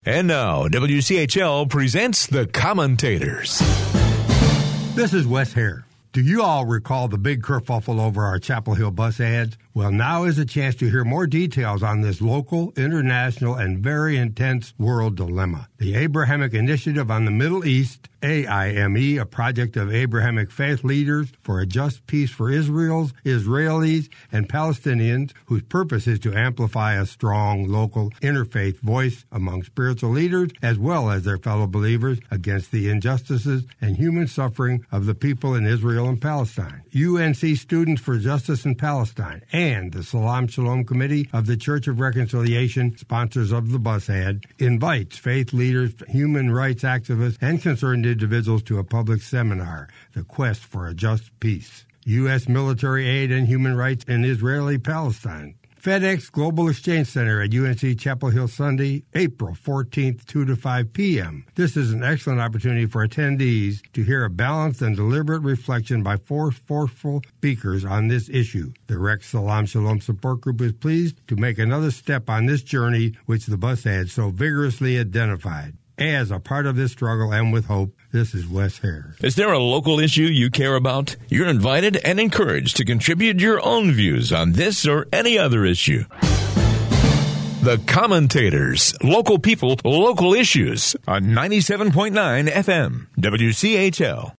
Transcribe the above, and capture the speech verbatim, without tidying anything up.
And now, W C H L presents The Commentators. This is Wes Hare. Do you all recall the big kerfuffle over our Chapel Hill bus ads? Well, now is a chance to hear more details on this local, international, and very intense world dilemma. The Abrahamic Initiative on the Middle East, A I M E, a project of Abrahamic faith leaders for a just peace for Israel's, Israelis, and Palestinians, whose purpose is to amplify a strong local interfaith voice among spiritual leaders as well as their fellow believers against the injustices and human suffering of the people in Israel and Palestine. U N C Students for Justice in Palestine and the Salam Shalom Committee of the Church of Reconciliation, sponsors of the bus ad, invites faith leaders, human rights activists, and concerned individuals to a public seminar, The Quest for a Just Peace. U S military aid and human rights in Israeli-Palestine. FedEx Global Exchange Center at U N C Chapel Hill Sunday, April fourteenth, two to five p.m. This is an excellent opportunity for attendees to hear a balanced and deliberate reflection by four forceful speakers on this issue. The Rex Salam Shalom Support Group is pleased to make another step on this journey which the bus ad so vigorously identified. As a part of this struggle and with hope, this is Wes Hare. Is there a local issue you care about? You're invited and encouraged to contribute your own views on this or any other issue. The Commentators, local people, local issues on ninety-seven point nine F M, W C H L.